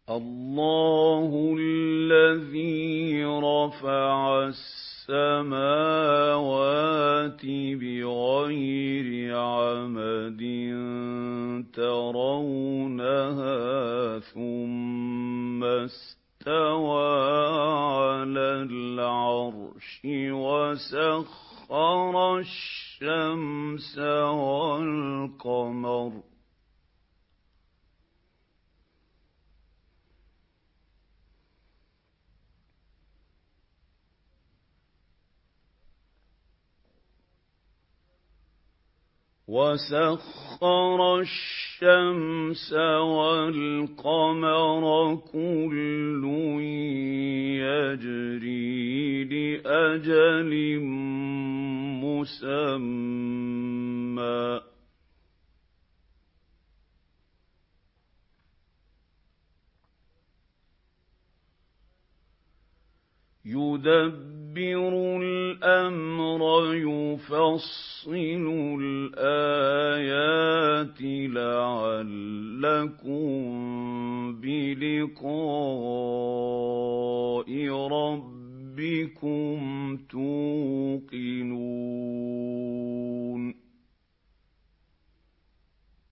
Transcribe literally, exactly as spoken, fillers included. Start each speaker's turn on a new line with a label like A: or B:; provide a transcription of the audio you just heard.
A: اللَّهُ الَّذِي رَفَعَ السَّمَاوَاتِ بِغَيْرِ عَمَدٍ تَرَوْنَهَا ثُمَّ اسْتَوَىٰ عَلَى الْعَرْشِ وَسَخَّرَ الشَّمْسَ وَالْقَمَرَ وَسَخَّرَ الشَّمْسَ وَالْقَمَرَ كُلٌّ يَجْرِي لِأَجَلٍ مُّسَمًّى ۚ يُدَبِّرُ الْأَمْرَ يُفَصِّلُ الْآيَاتِ لَعَلَّكُم بِلِقَاءِ